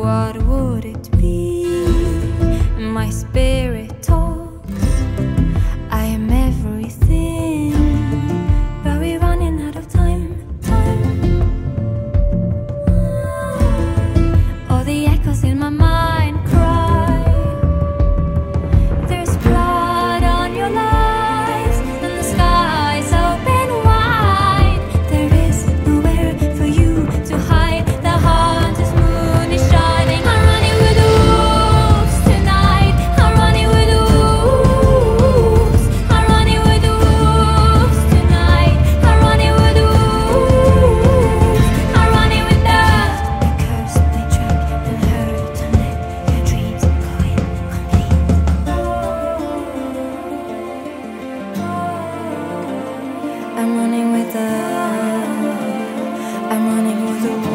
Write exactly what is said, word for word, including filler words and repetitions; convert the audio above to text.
what would it be? My spirit talks, I am everything, but we're running out of time, time. All the echoes in my mind cry, there's blood on your lies, and the sky's open wide. There is nowhere for you to hide. The haunted moon is shining. I'm running with the wolves tonight. I'm running with the wolves. I'm running with the wolves tonight. I'm running with the wolves. I'm running with the curse may track and hurt and let your dreams go incomplete. I'm running with the I'm running with the